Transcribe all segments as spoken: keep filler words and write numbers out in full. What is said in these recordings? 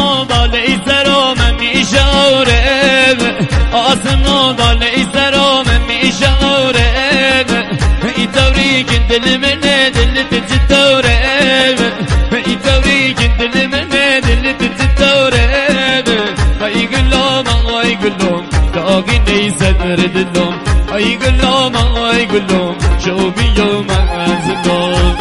آسمو بالای سرم میشورم آسمو بالای سرم میشورم ای توری که دل منه دلت چطوره ای توری که دل منه دلت چطوره ای گلوم ای گلوم داغی نیست در دلم ای گلوم ای گلوم شو بیوم از دلم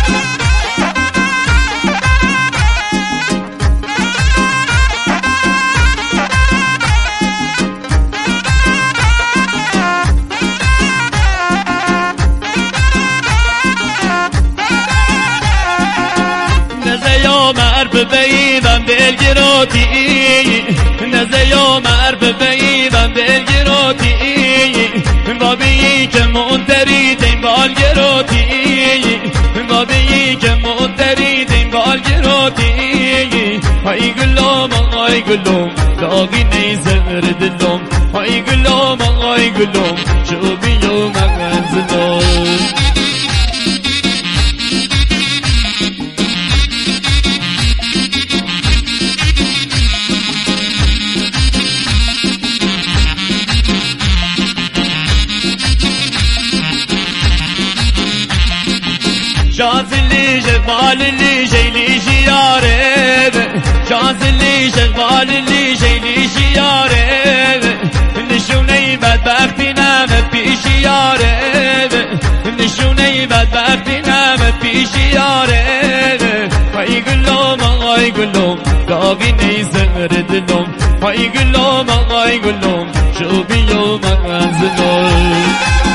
ببیدم دلگیراتی نزیام عرب ببیدم دلگیراتی بابی که منتری دیم بالگیراتی بابی که منتری دیم بالگیراتی ای گلوم ای گلوم داغی نیزر دلم ای گلوم ای گلوم شو بیوم از دلم شازلی جباللی جیلی جیاره شازلی جباللی جیلی جیاره نشونه بدبختی نم پیش یاره نشونه بدبختی نم پیش یاره ای گلوم ای گلوم داغی نیزر دلم ای گلوم ای گلوم شو بیوم از دلم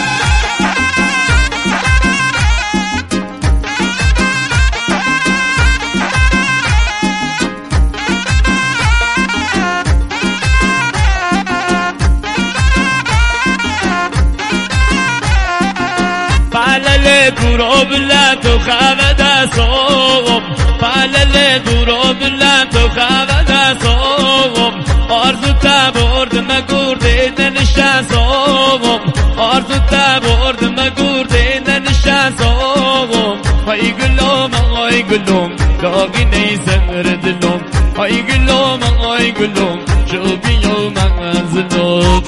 دورو بلند تو خواه دستم پلل دورو بلند تو خواه دستم آرزو تبرد مگرده ننشستم آرزو تبرد مگرده ننشستم ای گلوم ای گلوم داغی نیزر دلم ای گلوم ای گلوم شو بیوم از دلم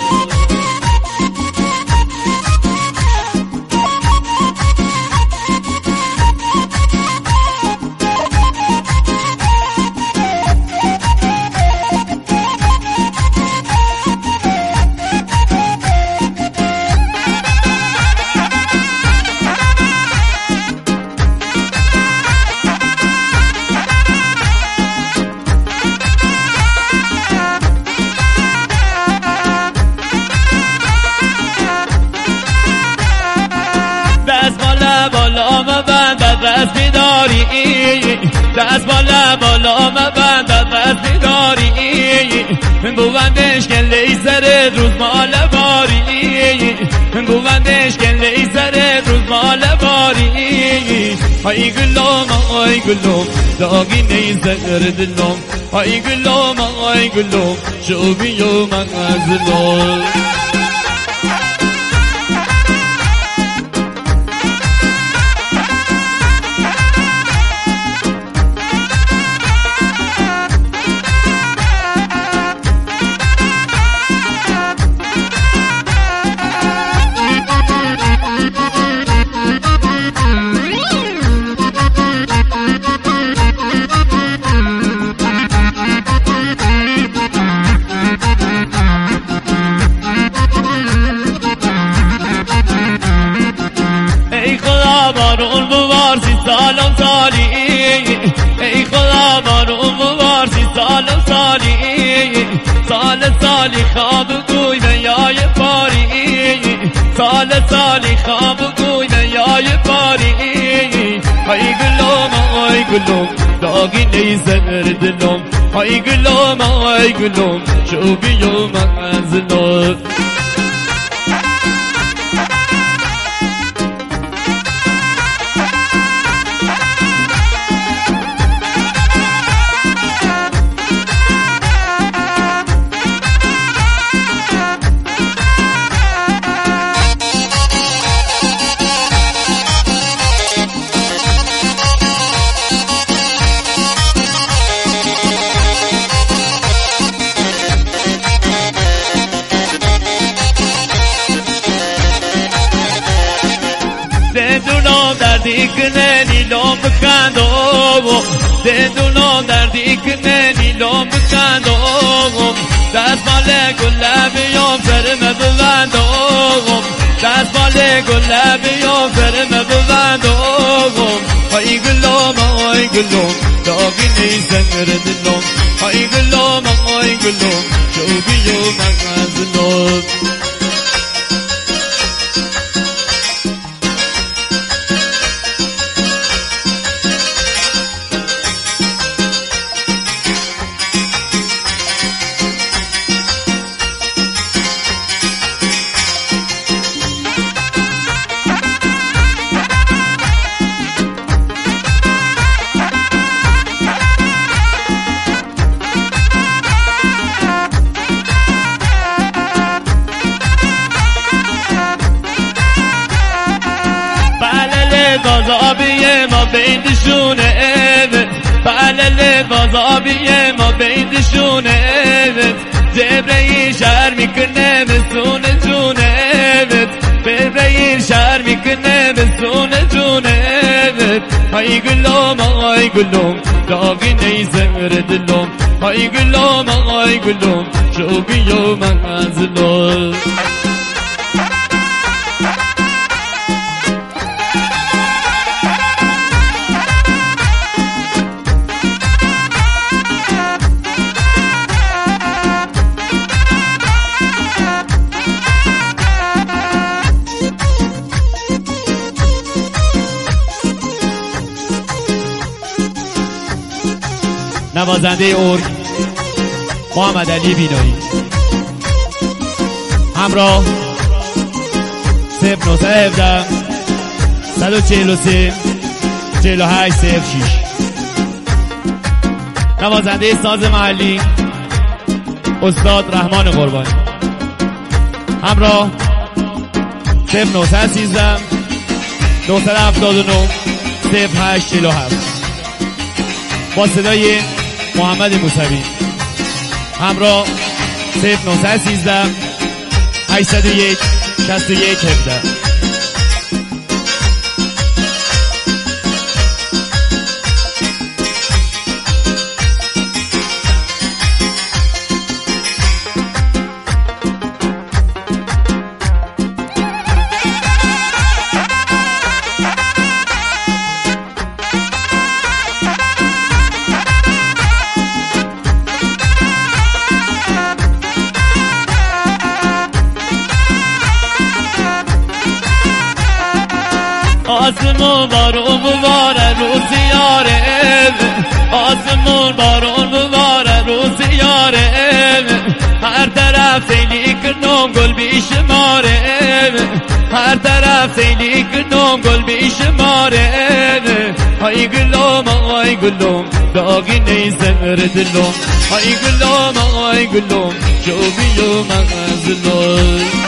دست بیداری دست بالا بالا مبند دست بیداری بوندش که لیزر روز مال باری بوندش که لیزر روز مال باری ای گلوم ای گلوم داغی نیزر دلم ای گلوم ای گلوم شو بیوم از دلم سالم سالی ای خدا بارون ببارسی سالم سالی سال سالی خواب گوی نیای پاری سال سالی خواب گوی نیای پاری ای گلوم ای گلوم داغی نیزر دلم ای گلوم ای گلوم شو بیوم از دلم دردی کنه نیلم بکندم دندونم دردی کنه نیلم بکندم دست مال گله بیام فرم ببندم دست مال گله بیام فرم ببندم های گلوم های گلوم داغی نیستن دلم های گلوم های گلوم شوقی و مغزلم بازابیه ما بین دشونه evet Palele bazabiyye ma bین دشونه evet Cebreil şer mikne besune cune evet Cebreil şer mikne besune cune evet Hay gülüm ay gülüm Davi neyzer dilum Hay gülüm ay gülüm Şoğuyum azlum نوازنده ارگ محمد علی بینایی همراه صفر نه هفده صد و چهل و سه چهل و هشت صفر شش نوازنده ساز محلی استاد رحمان قربانی همراه صفر نه سیزده نه هفتاد و نه صفر هشت چهل و هفت با صدای محمد موسوی همراه صفر نه سیزده هشتصد و یک شصت و یک هفده آسمون بارون بباره روز یاره آسمون بارون بباره روز یاره هر طرف سیلی کنم گل بیشماره هر طرف سیلی کنم گل بیشماره های گلوم های گلوم داغی نیزر دلم های گلوم های گلوم شوقی و مغزلم